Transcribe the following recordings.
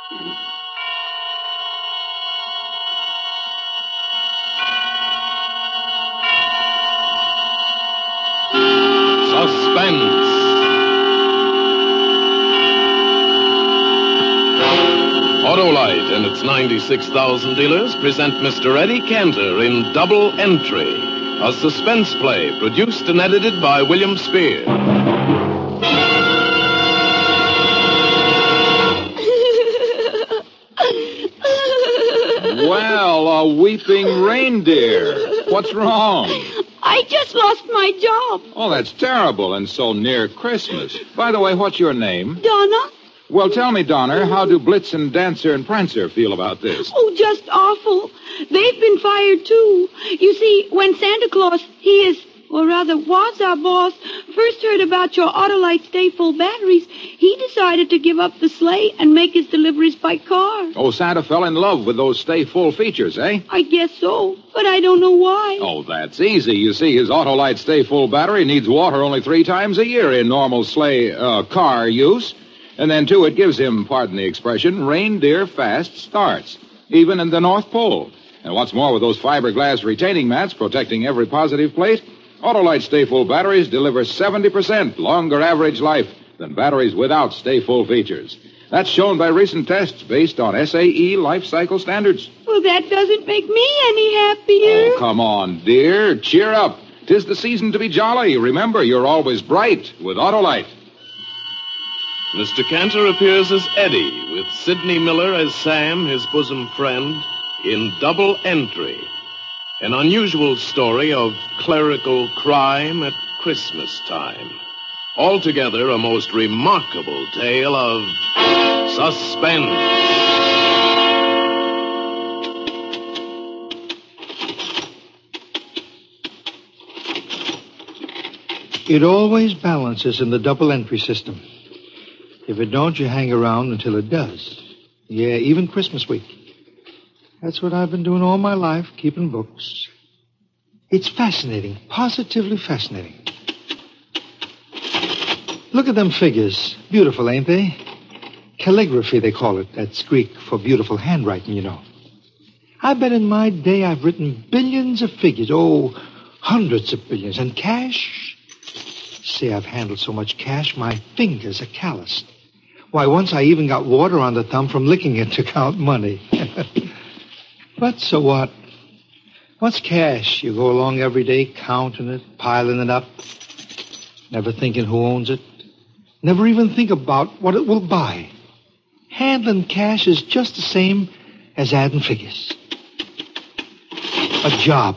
Suspense. Autolite and its 96,000 dealers present Mr. Eddie Cantor in Double Entry, a suspense play produced and edited by William Spear. Well, a weeping reindeer. What's wrong? I just lost my job. Oh, that's terrible, and so near Christmas. By the way, what's your name? Donna? Well, tell me, Donner, how do Blitzen, Dancer, and Prancer feel about this? Oh, just awful. They've been fired, too. You see, when Santa Claus, was our boss, first heard about your Autolite Stay Full batteries, he decided to give up the sleigh and make his deliveries by car. Oh, Santa fell in love with those Stay Full features, eh? I guess so, but I don't know why. Oh, that's easy. You see, his Autolite Stay Full battery needs water only 3 times a year in normal car use. And then, too, it gives him, pardon the expression, reindeer fast starts, even in the North Pole. And what's more, with those fiberglass retaining mats protecting every positive plate, Autolite Stay Full batteries deliver 70% longer average life than batteries without Stay Full features. That's shown by recent tests based on SAE life cycle standards. Well, that doesn't make me any happier. Oh, come on, dear. Cheer up. 'Tis the season to be jolly. Remember, you're always bright with Autolite. Mr. Cantor appears as Eddie, with Sidney Miller as Sam, his bosom friend, in Double Entry, an unusual story of clerical crime at Christmas time. Altogether, a most remarkable tale of suspense. It always balances in the double entry system. If it don't, you hang around until it does. Yeah, even Christmas week. That's what I've been doing all my life, keeping books. It's fascinating, positively fascinating. Look at them figures. Beautiful, ain't they? Calligraphy, they call it. That's Greek for beautiful handwriting, you know. I bet in my day I've written billions of figures. Oh, hundreds of billions. And cash? Say, I've handled so much cash, my fingers are calloused. Why, once I even got water on the thumb from licking it to count money. But so what? What's cash? You go along every day counting it, piling it up, never thinking who owns it, never even think about what it will buy. Handling cash is just the same as adding figures. A job.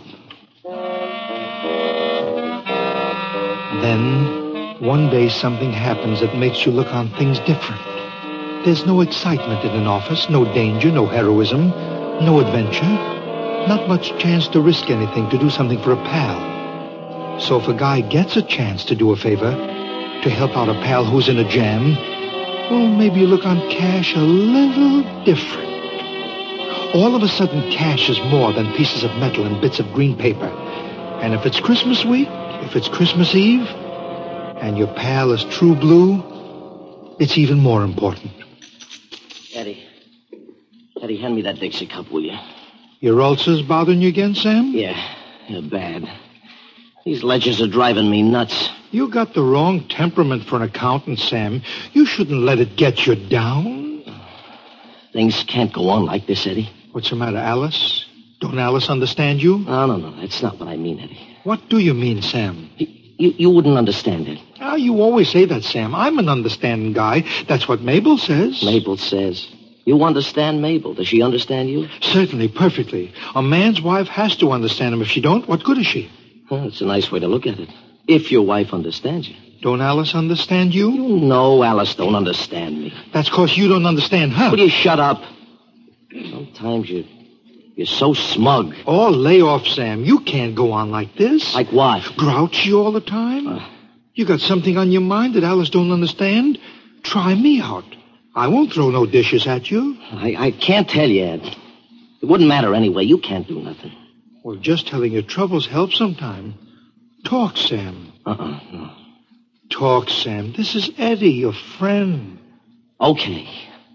Then, one day something happens that makes you look on things different. There's no excitement in an office, no danger, no heroism, no adventure. Not much chance to risk anything, to do something for a pal. So if a guy gets a chance to do a favor, to help out a pal who's in a jam, well, maybe you look on cash a little different. All of a sudden, cash is more than pieces of metal and bits of green paper. And if it's Christmas week, if it's Christmas Eve, and your pal is true blue, it's even more important. Eddie, hand me that Dixie cup, will you? Your ulcers bothering you again, Sam? Yeah, bad. These ledgers are driving me nuts. You got the wrong temperament for an accountant, Sam. You shouldn't let it get you down. Things can't go on like this, Eddie. What's the matter, Alice? Don't Alice understand you? No. That's not what I mean, Eddie. What do you mean, Sam? You wouldn't understand it. Ah, you always say that, Sam. I'm an understanding guy. That's what Mabel says. Mabel says. You understand Mabel. Does she understand you? Certainly, perfectly. A man's wife has to understand him. If she don't, what good is she? Well, it's a nice way to look at it. If your wife understands you. Don't Alice understand you? You know Alice don't understand me. That's because you don't understand her. Will you shut up? Sometimes you're so smug. Oh, lay off, Sam. You can't go on like this. Like what? Grouchy all the time? You got something on your mind that Alice don't understand? Try me out. I won't throw no dishes at you. I can't tell you, Ed. It wouldn't matter anyway. You can't do nothing. Well, just telling your troubles helps sometime. Talk, Sam. No. Talk, Sam. This is Eddie, your friend. Okay,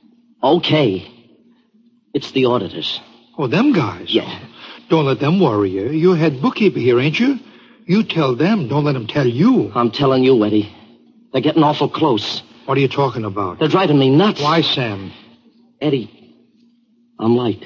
Okay. It's the auditors. Oh, them guys? Yeah. Don't let them worry you. You're head bookkeeper here, ain't you? You tell them. Don't let them tell you. I'm telling you, Eddie. They're getting awful close. What are you talking about? They're driving me nuts. Why, Sam? Eddie, I'm light.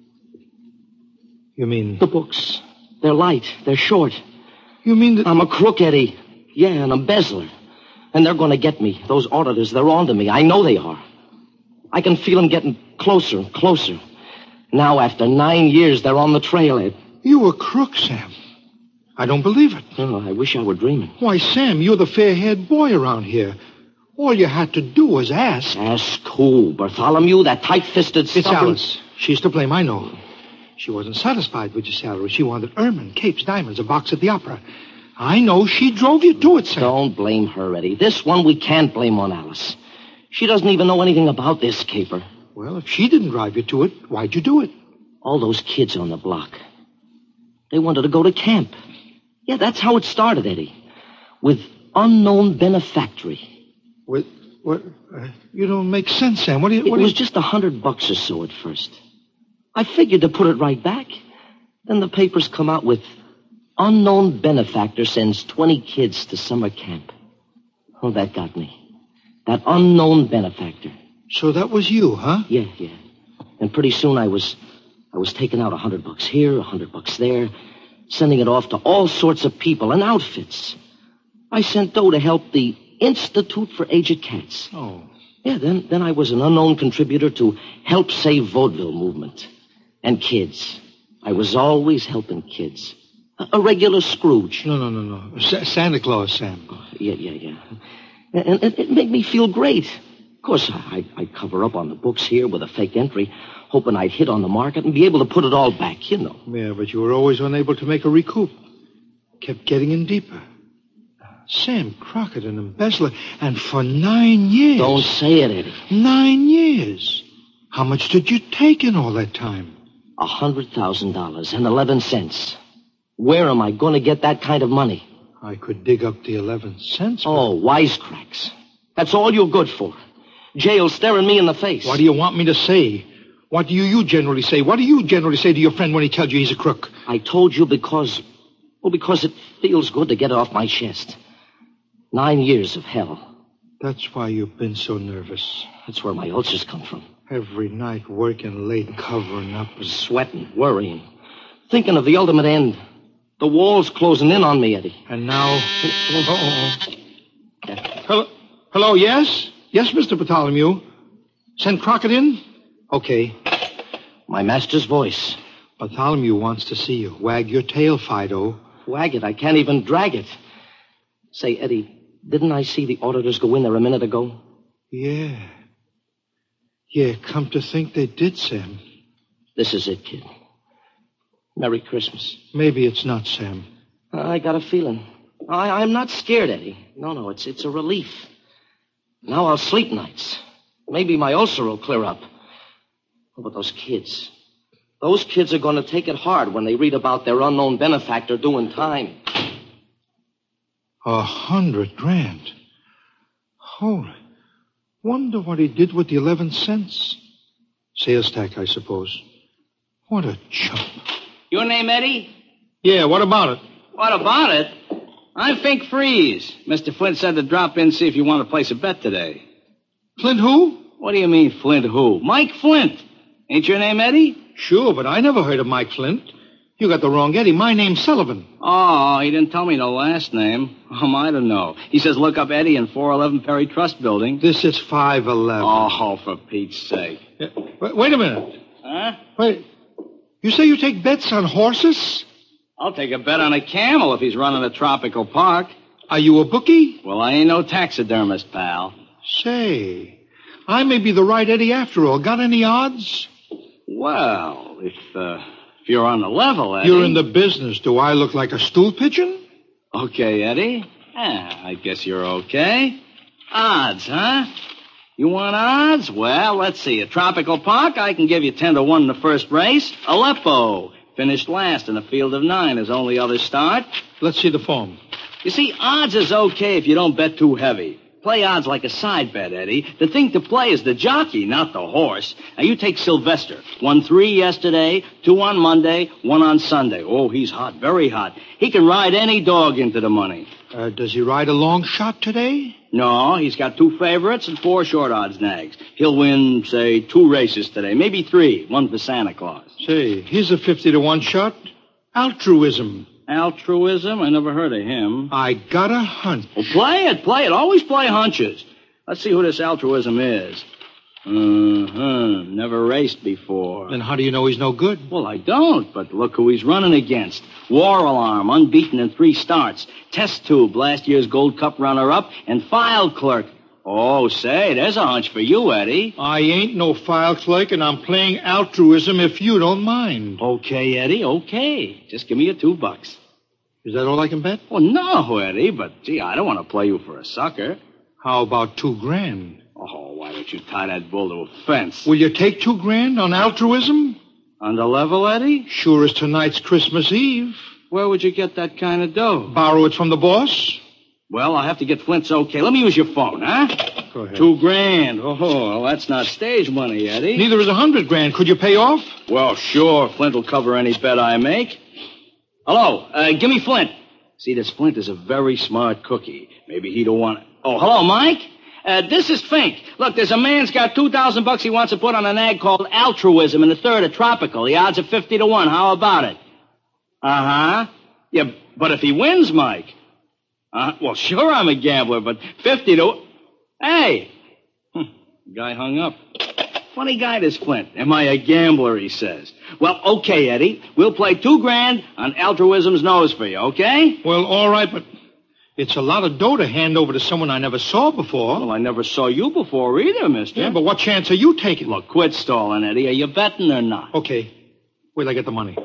You mean... The books. They're light. They're short. You mean that... I'm a crook, Eddie. Yeah, an embezzler. And they're going to get me. Those auditors, they're on to me. I know they are. I can feel them getting closer and closer. Now, after 9 years, they're on the trail, Ed. You a crook, Sam. I don't believe it. Oh, I wish I were dreaming. Why, Sam, you're the fair-haired boy around here. All you had to do was ask. Ask who? Bartholomew, that tight-fisted stuff? It's Alice. She's to blame, I know. She wasn't satisfied with your salary. She wanted ermine, capes, diamonds, a box at the opera. I know she drove you to it, Sam. Don't blame her, Eddie. This one we can't blame on Alice. She doesn't even know anything about this caper. Well, if she didn't drive you to it, why'd you do it? All those kids on the block. They wanted to go to camp. Yeah, that's how it started, Eddie. With unknown benefactory. What? You don't make sense, Sam. What do you... It was just $100 or so at first. I figured to put it right back. Then the papers come out with unknown benefactor sends 20 kids to summer camp. Oh, that got me. That unknown benefactor. So that was you, huh? Yeah. And pretty soon I was taking out $100 here, $100 there, sending it off to all sorts of people and outfits. I sent dough to help the Institute for Aged Cats. Oh. Yeah, then I was an unknown contributor to Help Save Vaudeville movement. And kids. I was always helping kids. A regular Scrooge. No. Santa Claus, Sam. Yeah. And it made me feel great. Of course, I'd cover up on the books here with a fake entry, hoping I'd hit on the market and be able to put it all back, you know. Yeah, but you were always unable to make a recoup. Kept getting in deeper. Sam Crockett, an embezzler, and for 9 years. Don't say it, Eddie. 9 years. How much did you take in all that time? $100,000 and 11 cents. Where am I going to get that kind of money? I could dig up the 11 cents. But... Oh, wisecracks. That's all you're good for. Jail staring me in the face. What do you want me to say? What do you generally say? What do you generally say to your friend when he tells you he's a crook? I told you because it feels good to get it off my chest. 9 years of hell. That's why you've been so nervous. That's where my ulcers come from. Every night working late, covering up and... Sweating, worrying. Thinking of the ultimate end. The wall's closing in on me, Eddie. And now... Hello, yes? Yes, Mr. Bartholomew. Send Crockett in? Okay. My master's voice. Bartholomew wants to see you. Wag your tail, Fido. Wag it. I can't even drag it. Say, Eddie, didn't I see the auditors go in there a minute ago? Yeah. Yeah, come to think they did, Sam. This is it, kid. Merry Christmas. Maybe it's not, Sam. I got a feeling. I'm not scared, Eddie. No, it's a relief. Now I'll sleep nights. Maybe my ulcer will clear up. Oh, but those kids are going to take it hard when they read about their unknown benefactor doing time. 100 grand. Holy. Wonder what he did with the 11 cents. Sales tax, I suppose. What a chump. Your name, Eddie? Yeah, what about it? What about it? I'm Fink Freeze. Mr. Flint said to drop in and see if you want to place a bet today. Flint who? What do you mean, Flint who? Mike Flint. Ain't your name Eddie? Sure, but I never heard of Mike Flint. You got the wrong Eddie. My name's Sullivan. Oh, he didn't tell me no last name. How am I to know? He says look up Eddie in 411 Perry Trust Building. This is 511. Oh, for Pete's sake. Yeah, wait a minute. Huh? Wait. You say you take bets on horses? I'll take a bet on a camel if he's running a tropical park. Are you a bookie? Well, I ain't no taxidermist, pal. Say, I may be the right Eddie after all. Got any odds? Well, if you're on the level, Eddie. You're in the business. Do I look like a stool pigeon? Okay, Eddie. I guess you're okay. Odds, huh? You want odds? Well, let's see. A tropical park, I can give you 10-1 in the first race. Aleppo finished last in a field of 9 as only others start. Let's see the form. You see, odds is okay if you don't bet too heavy. Play odds like a side bet, Eddie. The thing to play is the jockey, not the horse. Now, you take Sylvester. Won 3 yesterday, 2 on Monday, 1 on Sunday. Oh, he's hot, very hot. He can ride any dog into the money. Does he ride a long shot today? No, he's got 2 favorites and 4 short odds nags. He'll win, say, 2 races today, maybe 3. 1 for Santa Claus. Say, here's a 50-to-1 shot. Altruism. Altruism? I never heard of him. I got a hunch. Well, play it. Always play hunches. Let's see who this altruism is. Never raced before. Then how do you know he's no good? Well, I don't, but look who he's running against. War Alarm, unbeaten in 3 starts. Test Tube, last year's Gold Cup runner-up. And File Clerk. Oh, say, there's a hunch for you, Eddie. I ain't no file clerk, and I'm playing altruism if you don't mind. Okay, Eddie, okay. Just give me your $2. Is that all I can bet? Well, no, Eddie, but, gee, I don't want to play you for a sucker. How about $2,000? Oh, why don't you tie that bull to a fence? Will you take $2,000 on altruism? On the level, Eddie? Sure as tonight's Christmas Eve. Where would you get that kind of dough? Borrow it from the boss? Well, I'll have to get Flint's okay. Let me use your phone, huh? Go ahead. $2,000. Oh, well, that's not stage money, Eddie. Neither is $100,000. Could you pay off? Well, sure. Flint will cover any bet I make. Hello, give me Flint. See, this Flint is a very smart cookie. Maybe he don't want... Oh, hello, Mike? This is Fink. Look, there's a man's got $2,000 he wants to put on an ad called Altruism in the 3rd of Tropical. The odds are 50-to-1. How about it? Uh-huh. Yeah, but if he wins, Mike... well, sure, I'm a gambler, but 50 to... Hey! Guy hung up. Funny guy, this Flint. Am I a gambler, he says. Well, okay, Eddie. We'll play $2,000 on Altruism's nose for you, okay? Well, all right, but it's a lot of dough to hand over to someone I never saw before. Well, I never saw you before either, mister. Yeah, but what chance are you taking? Look, quit stalling, Eddie. Are you betting or not? Okay. Wait till I get the money.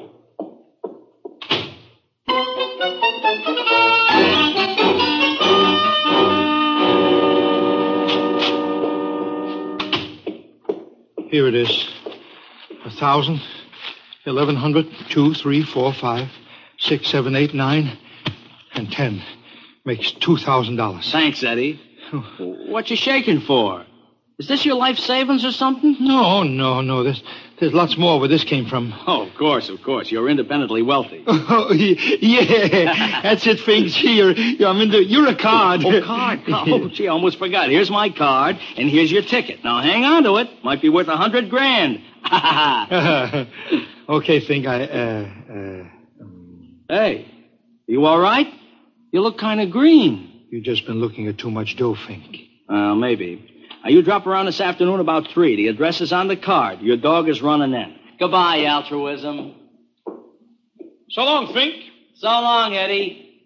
Here it is. 1,000, 1,100, 2, 3, 4, 5, 6, 7, 8, 9, and 10. Makes $2,000. Thanks, Eddie. What you shaking for? Is this your life savings or something? No. There's lots more where this came from. Oh, of course. You're independently wealthy. Oh, yeah. That's it, Fink. Gee, you're a card. Oh, card. Oh, gee, I almost forgot. Here's my card, and here's your ticket. Now, hang on to it. Might be worth $100,000. Okay, Fink, Hey, you all right? You look kind of green. You've just been looking at too much dough, Fink. Maybe. You drop around this afternoon about 3. The address is on the card. Your dog is running in. Goodbye, Altruism. So long, Fink. So long, Eddie.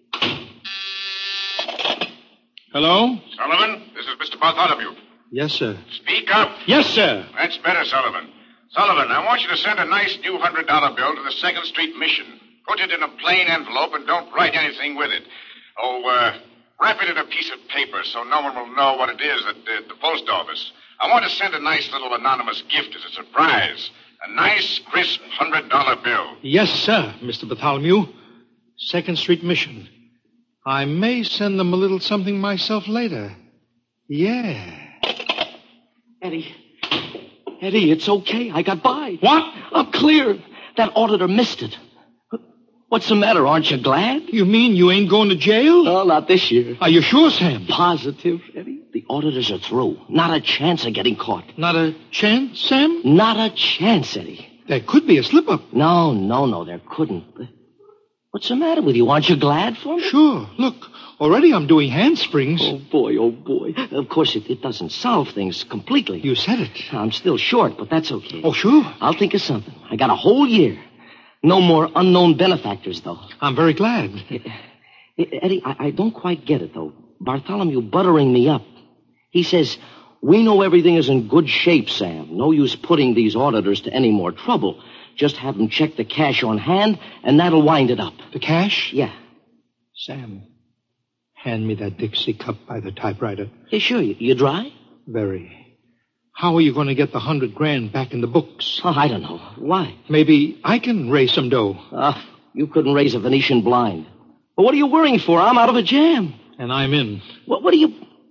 Hello? Sullivan, this is Mr. Bartholomew. Yes, sir. Speak up. Yes, sir. That's better, Sullivan. Sullivan, I want you to send a nice new $100 bill to the 2nd Street Mission. Put it in a plain envelope and don't write anything with it. Wrap it in a piece of paper so no one will know what it is at the post office. I want to send a nice little anonymous gift as a surprise. A nice, crisp $100 bill. Yes, sir, Mr. Bartholomew. 2nd Street Mission. I may send them a little something myself later. Yeah. Eddie, it's okay. I got by. What? I'm clear. That auditor missed it. What's the matter? Aren't you glad? You mean you ain't going to jail? No, not this year. Are you sure, Sam? Positive, Eddie. The auditors are through. Not a chance of getting caught. Not a chance, Sam? Not a chance, Eddie. There could be a slip-up. No, there couldn't. What's the matter with you? Aren't you glad for me? Sure. Look, already I'm doing handsprings. Oh, boy. Of course, it doesn't solve things completely. You said it. I'm still short, but that's okay. Oh, sure. I'll think of something. I got a whole year. No more unknown benefactors, though. I'm very glad. Eddie, I don't quite get it, though. Bartholomew buttering me up. He says, we know everything is in good shape, Sam. No use putting these auditors to any more trouble. Just have them check the cash on hand, and that'll wind it up. The cash? Yeah. Sam, hand me that Dixie cup by the typewriter. Yeah, sure. You dry? Very. How are you going to get the $100,000 back in the books? Oh, I don't know. Why? Maybe I can raise some dough. You couldn't raise a Venetian blind. But what are you worrying for? I'm out of a jam. And I'm in. What are you...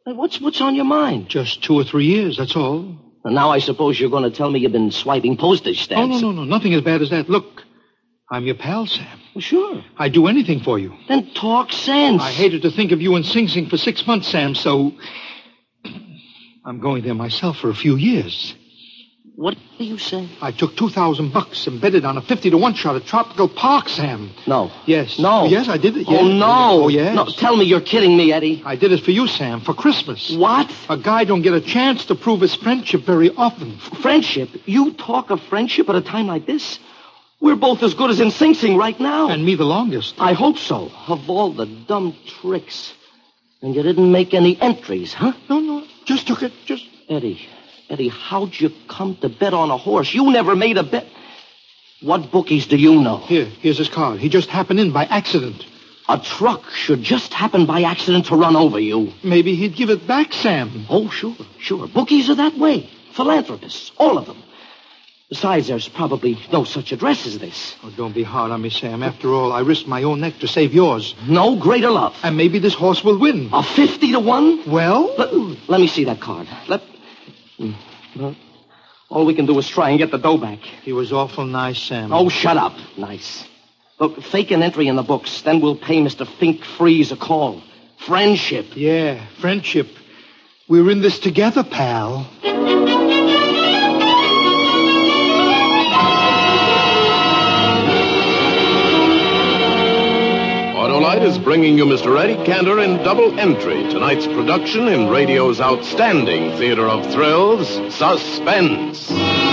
What's on your mind? Just 2 or 3 years, that's all. And now I suppose you're going to tell me you've been swiping postage stamps. Oh, no. Nothing as bad as that. Look, I'm your pal, Sam. Well, sure. I'd do anything for you. Then talk sense. I hated to think of you in Sing Sing for 6 months, Sam, so I'm going there myself for a few years. What do you say? I took $2,000 and bet it on a 50-to-1 shot at Tropical Park, Sam. No. Yes. No. Oh, yes, I did it. Oh, Yes. no. Oh, yes. No, tell me you're kidding me, Eddie. I did it for you, Sam, for Christmas. What? A guy don't get a chance to prove his friendship very often. Friendship? You talk of friendship at a time like this? We're both as good as in Sing Sing right now. And me the longest. I hope so. Of all the dumb tricks. And you didn't make any entries, huh? No. Just took it. Eddie, how'd you come to bet on a horse? You never made a bet. What bookies do you know? Here's his card. He just happened in by accident. A truck should just happen by accident to run over you. Maybe he'd give it back, Sam. Oh, sure. Bookies are that way. Philanthropists, all of them. Besides, there's probably no such address as this. Oh, don't be hard on me, Sam. After all, I risked my own neck to save yours. No greater love. And maybe this horse will win. A 50-to-1? Well? Let me see that card. All we can do is try and get the dough back. He was awful nice, Sam. Oh, shut up. Nice. Look, fake an entry in the books. Then we'll pay Mr. Fink Freeze a call. Friendship. Yeah, friendship. We're in this together, pal. Autolite is bringing you Mr. Eddie Cantor in Double Entry, tonight's production in radio's outstanding theater of thrills, Suspense.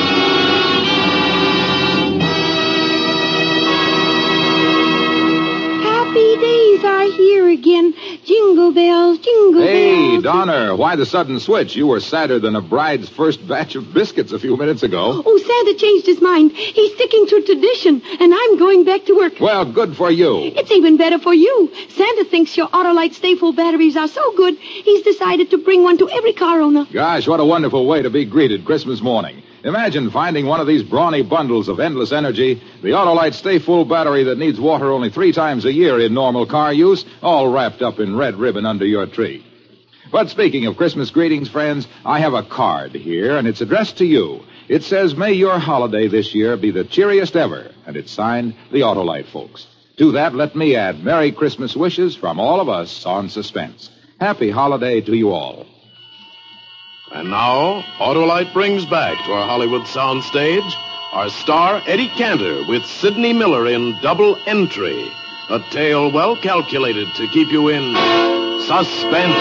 Happy days are here again. Jingle bells, jingle Hey, bells. Donner, why the sudden switch? You were sadder than a bride's first batch of biscuits a few minutes ago. Oh, Santa changed his mind. He's sticking to tradition, and I'm going back to work. Well, good for you. It's even better for you. Santa thinks your Autolite Stay-Full batteries are so good, he's decided to bring one to every car owner. Gosh, what a wonderful way to be greeted Christmas morning. Imagine finding one of these brawny bundles of endless energy, the Autolite Stay Full battery that needs water only 3 times a year in normal car use, all wrapped up in red ribbon under your tree. But speaking of Christmas greetings, friends, I have a card here, and it's addressed to you. It says, may your holiday this year be the cheeriest ever, and it's signed the Autolite folks. To that, let me add Merry Christmas wishes from all of us on Suspense. Happy holiday to you all. And now, Autolite brings back to our Hollywood soundstage our star, Eddie Cantor, with Sidney Miller in Double Entry, a tale well calculated to keep you in suspense.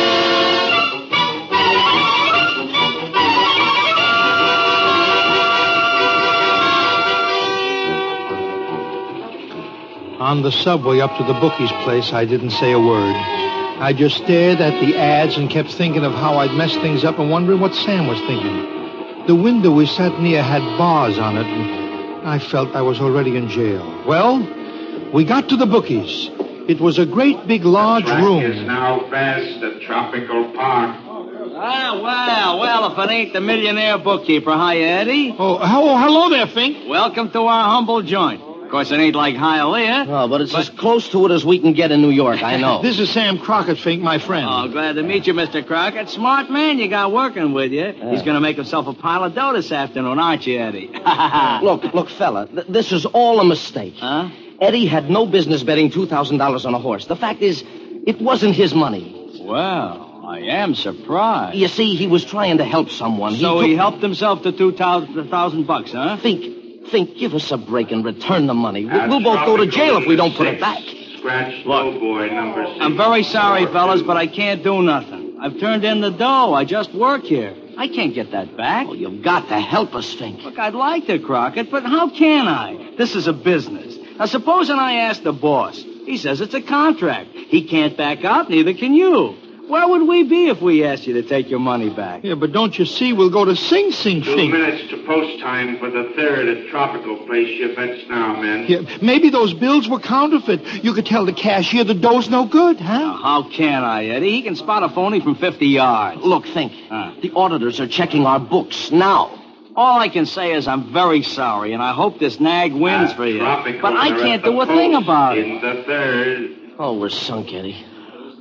On the subway up to the bookie's place, I didn't say a word. I just stared at the ads and kept thinking of how I'd messed things up and wondering what Sam was thinking. The window we sat near had bars on it, and I felt I was already in jail. Well, we got to the bookies. It was a great big large room. Is now best at Tropical Park. Well, if it ain't the millionaire bookkeeper. Hi, Eddie. Oh, hello there, Fink. Welcome to our humble joint. Of course, it ain't like Hialeah. Oh, but it's as close to it as we can get in New York, I know. This is Sam Crockett, Fink, my friend. Oh, glad to meet you, Mr. Crockett. Smart man you got working with you. He's going to make himself a pile of dough this afternoon, aren't you, Eddie? Look, fella, this is all a mistake. Huh? Eddie had no business betting $2,000 on a horse. The fact is, it wasn't his money. Well, I am surprised. You see, he was trying to help someone. He helped himself to $2,000, huh? Think, give us a break and return the money. We'll both go to jail if we don't put it back. Scratch Lowboy number 6. I'm very sorry, fellas, but I can't do nothing. I've turned in the dough. I just work here. I can't get that back. Oh, you've got to help us, Fink. Look, I'd like to, Crockett, but how can I? This is a business. Now, supposing I ask the boss. He says it's a contract. He can't back out, neither can you. Where would we be if we asked you to take your money back? Yeah, but don't you see, we'll go to Sing Sing, 2 Fink. minutes to post time for the 3rd at Tropical. Place your bets now, men. Yeah, maybe those bills were counterfeit. You could tell the cashier the dough's no good, huh? Now, how can I, Eddie? He can spot a phony from 50 yards. Look, Fink, the auditors are checking our books now. All I can say is I'm very sorry, and I hope this nag wins for you. Tropical But I are can't at the do a thing post about it. In the 3rd. Oh, we're sunk, Eddie.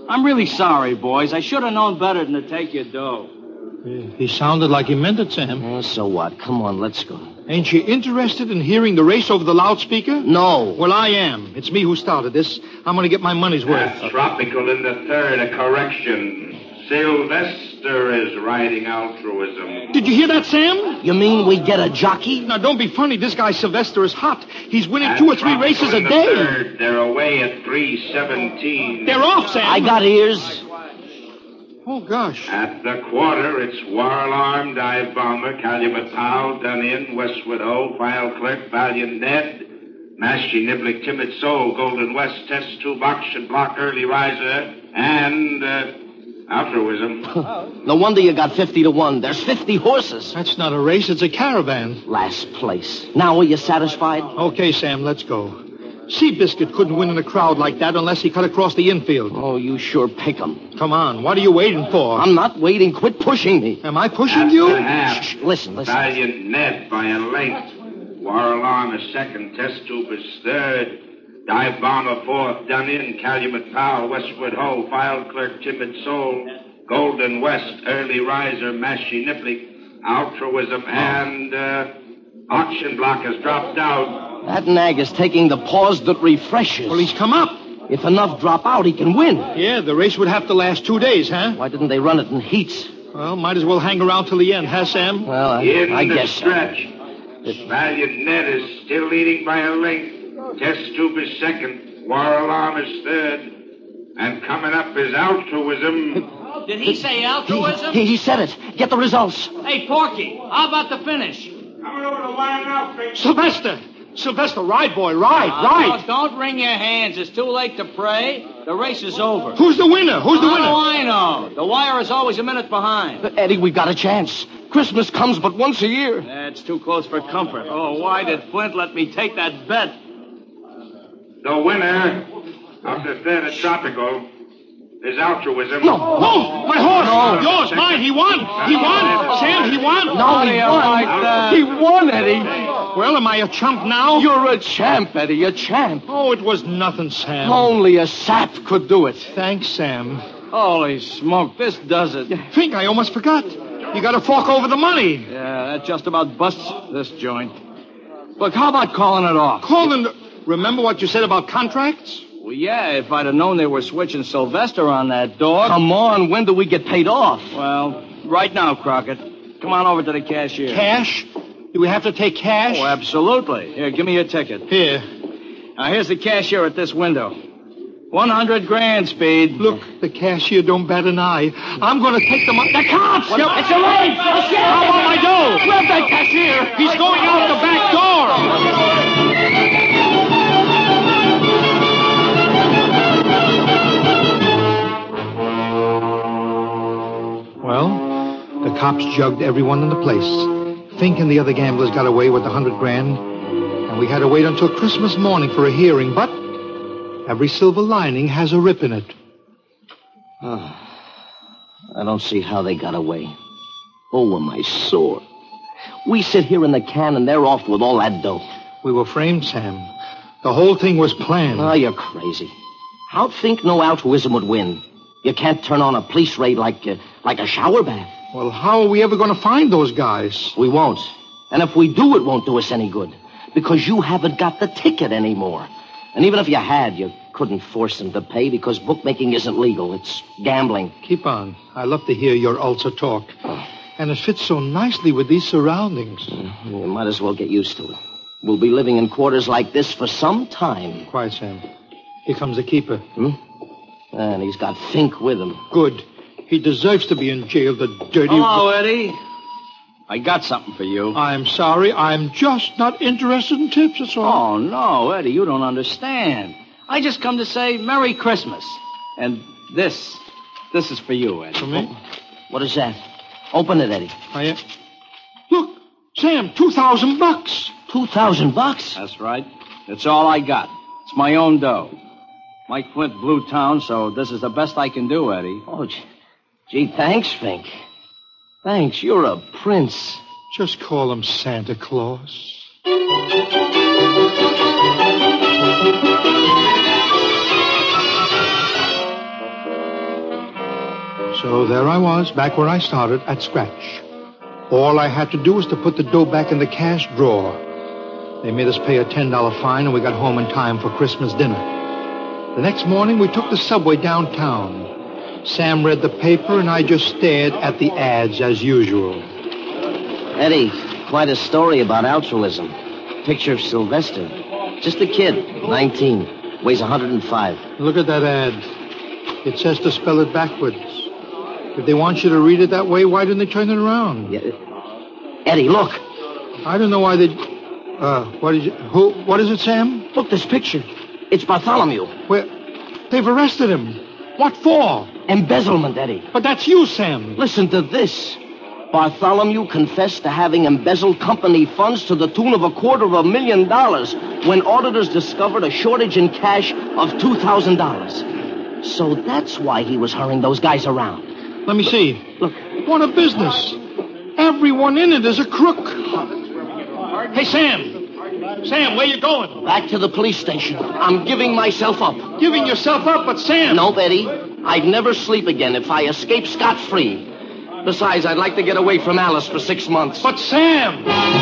I'm really sorry, boys. I should have known better than to take your dough. He sounded like he meant it, Sam. Oh, so what? Come on, let's go. Ain't you interested in hearing the race over the loudspeaker? No. Well, I am. It's me who started this. I'm going to get my money's worth. Tropical in the third, a correction. Sylvester is riding altruism. Did you hear that, Sam? You mean we get a jockey? Now, don't be funny. This guy Sylvester is hot. He's winning 2 or 3 races a In the day. third, they're away at 3:17. They're off, Sam. I got ears. Oh, gosh. At the quarter, it's War Alarm, Dive Bomber, Calumet Powell, Done In, Westwood O, File Clerk, Valiant Ned, Mashy Niblick, Timid Soul, Golden West, Test Tube, Auction Block, Early Riser, and altruism. No wonder you got 50 to 1. There's 50 horses. That's not a race. It's a caravan. Last place. Now are you satisfied? Okay, Sam, let's go. Seabiscuit couldn't win in a crowd like that unless he cut across the infield. Oh, you sure pick 'em. Come on. What are you waiting for? I'm not waiting. Quit pushing me. Am I pushing At you? the half, Shh, listen. Valiant Ned by a length. War Alarm is second. Test Tube is third. Dive Bomber fourth. Done In, Calumet Powell, Westwood Ho, File Clerk, Timid Soul, Golden West, Early Riser, Mashy Niblick, Altruism, and Auction Block has dropped out. That nag is taking the pause that refreshes. Well, he's come up. If enough drop out, he can win. Yeah, the race would have to last 2 days, huh? Why didn't they run it in heats? Well, might as well hang around till the end, huh, Sam? Well, In I the guess so. stretch, Valiant Ned is still leading by a length. Test Tube is second. War Alarm is third. And coming up is Altruism. Did he say altruism? He said it. Get the results. Hey, Porky, how about the finish? Coming over the line now, Sylvester, ride, boy, ride. No, don't wring your hands. It's too late to pray. The race is over. Who's the winner? How do I know? The wire is always a minute behind. Eddie, we've got a chance. Christmas comes but once a year. That's too close for comfort. Oh, why did Flint let me take that bet? The winner of the third at Tropical is Altruism. No, my horse. Yours, mine. He won. Sam, he won. No, he won. He won, Eddie. Well, am I a chump now? You're a champ, Eddie, a champ. Oh, it was nothing, Sam. Only a sap could do it. Thanks, Sam. Holy smoke, this does it. Fink, I almost forgot. You got to fork over the money. Yeah, that just about busts this joint. Look, how about calling it off? Remember what you said about contracts? Well, yeah, if I'd have known they were switching Sylvester on that dog. Come on, when do we get paid off? Well, right now, Crockett. Come on over to the cashier. Cash? Do we have to take cash? Oh, absolutely. Here, give me your ticket. Here. Now, here's the cashier at this window. 100 grand, Speed. Look, the cashier don't bat an eye. I'm going to take the money. The cops! It's a race! How about my dough? Grab that cashier! He's going out the back door! Well, the cops jugged everyone in the place. Fink and the other gamblers got away with the 100 grand, and we had to wait until Christmas morning for a hearing, but every silver lining has a rip in it. Oh, I don't see how they got away. Oh, am I sore. We sit here in the can, and they're off with all that dough. We were framed, Sam. The whole thing was planned. Oh, you're crazy. How'd think no altruism would win? You can't turn on a police raid like a shower bath. Well, how are we ever going to find those guys? We won't. And if we do, it won't do us any good. Because you haven't got the ticket anymore. And even if you had, you couldn't force them to pay because bookmaking isn't legal. It's gambling. Keep on. I love to hear your ulcer talk. And it fits so nicely with these surroundings. You might as well get used to it. We'll be living in quarters like this for some time. Quiet, Sam. Here comes the keeper. And he's got Fink with him. Good. He deserves to be in jail, the dirty... Hello, Eddie. I got something for you. I'm sorry. I'm just not interested in tips, that's all. Oh, no, Eddie, you don't understand. I just come to say Merry Christmas. And this is for you, Eddie. For me? What is that? Open it, Eddie. Look, Sam, $2,000. $2,000? That's right. That's all I got. It's my own dough. Mike Flint blew town, so this is the best I can do, Eddie. Oh, gee, thanks, Fink. Thanks, you're a prince. Just call him Santa Claus. So there I was, back where I started, at scratch. All I had to do was to put the dough back in the cash drawer. They made us pay a $10 fine, and we got home in time for Christmas dinner. The next morning, we took the subway downtown. Sam read the paper, and I just stared at the ads as usual. Eddie, quite a story about altruism. Picture of Sylvester. Just a kid, 19, weighs 105. Look at that ad. It says to spell it backwards. If they want you to read it that way, why didn't they turn it around? Yeah. Eddie, look. I don't know why they... What is it, Sam? Look, this picture. It's Bartholomew. Where? They've arrested him. What for? Embezzlement, Eddie. But that's you, Sam. Listen to this. Bartholomew confessed to having embezzled company funds to the tune of $250,000 when auditors discovered a shortage in cash of $2,000. So that's why he was hurrying those guys around. Let me see. Look. What a business. Everyone in it is a crook. Hey, Sam. Sam, where you going? Back to the police station. I'm giving myself up. Giving yourself up, but Sam... No, Eddie. I'd never sleep again if I escape scot-free. Besides, I'd like to get away from Alice for 6 months. But Sam...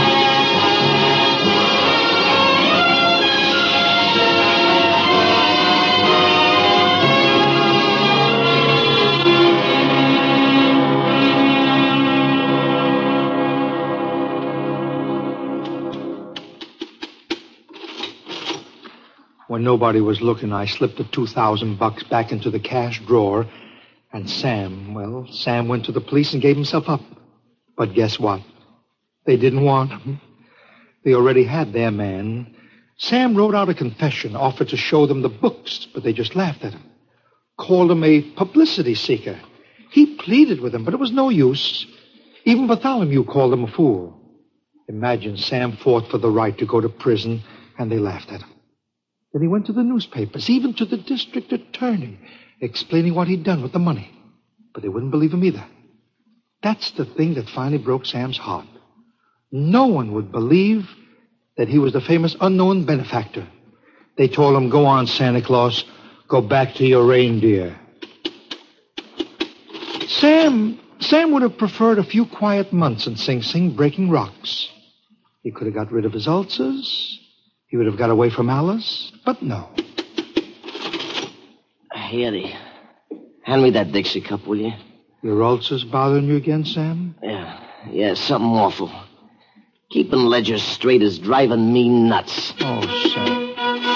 When nobody was looking, I slipped the $2,000 back into the cash drawer, and Sam went to the police and gave himself up. But guess what? They didn't want him. They already had their man. Sam wrote out a confession, offered to show them the books, but they just laughed at him. Called him a publicity seeker. He pleaded with them, but it was no use. Even Bartholomew called him a fool. Imagine Sam fought for the right to go to prison, and they laughed at him. Then he went to the newspapers, even to the district attorney, explaining what he'd done with the money. But they wouldn't believe him either. That's the thing that finally broke Sam's heart. No one would believe that he was the famous unknown benefactor. They told him, go on, Santa Claus, go back to your reindeer. Sam would have preferred a few quiet months in Sing Sing breaking rocks. He could have got rid of his ulcers. He would have got away from Alice, but no. Hey, Eddie, hand me that Dixie cup, will you? Your ulcers bothering you again, Sam? Yeah, something awful. Keeping ledgers straight is driving me nuts. Oh, Sam.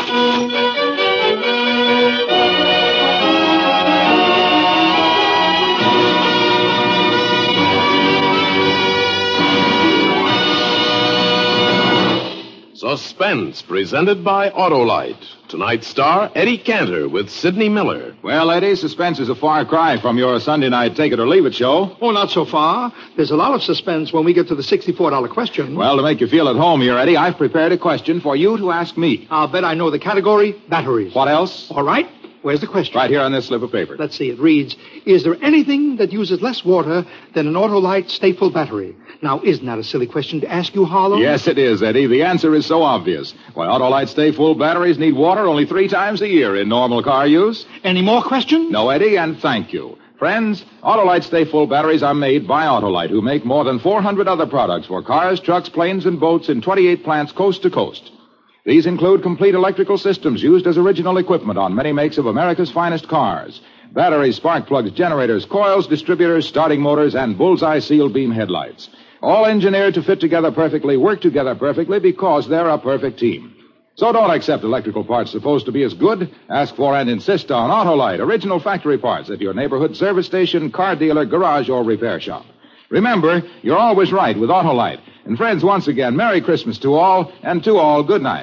Suspense, presented by Autolite. Tonight's star, Eddie Cantor with Sidney Miller. Well, Eddie, suspense is a far cry from your Sunday night Take It or Leave It show. Oh, not so far. There's a lot of suspense when we get to the $64 question. Well, to make you feel at home here, Eddie, I've prepared a question for you to ask me. I'll bet I know the category, batteries. What else? All right. Where's the question? Right here on this slip of paper. Let's see. It reads, is there anything that uses less water than an Autolite Stay-Full battery? Now, isn't that a silly question to ask you, Harlow? Yes, it is, Eddie. The answer is so obvious. Why, Autolite Stay-Full batteries need water only 3 times a year in normal car use. Any more questions? No, Eddie, and thank you. Friends, Autolite Stay-Full batteries are made by Autolite, who make more than 400 other products for cars, trucks, planes, and boats in 28 plants coast to coast. These include complete electrical systems used as original equipment on many makes of America's finest cars. Batteries, spark plugs, generators, coils, distributors, starting motors, and bullseye seal beam headlights. All engineered to fit together perfectly, work together perfectly because they're a perfect team. So don't accept electrical parts supposed to be as good. Ask for and insist on Autolite, original factory parts at your neighborhood service station, car dealer, garage, or repair shop. Remember, you're always right with Autolite. And friends, once again, Merry Christmas to all, and to all, good night.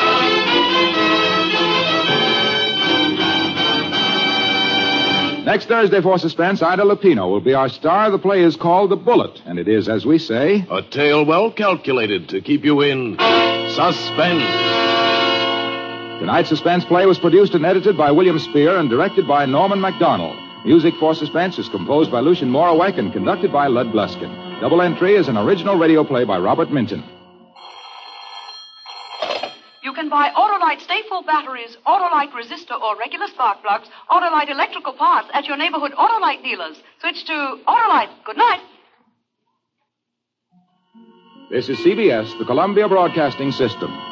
Next Thursday for Suspense, Ida Lupino will be our star. The play is called The Bullet, and it is, as we say, a tale well calculated to keep you in suspense. Tonight's Suspense play was produced and edited by William Spear and directed by Norman MacDonald. Music for Suspense is composed by Lucien Morawek and conducted by Lud Gluskin. Double Entry is an original radio play by Robert Minton. You can can buy Autolite Stay-Full batteries, Autolite resistor or regular spark plugs, Autolite electrical parts at your neighborhood Autolite dealers. Switch to Autolite. Good night. This is CBS, the Columbia Broadcasting System.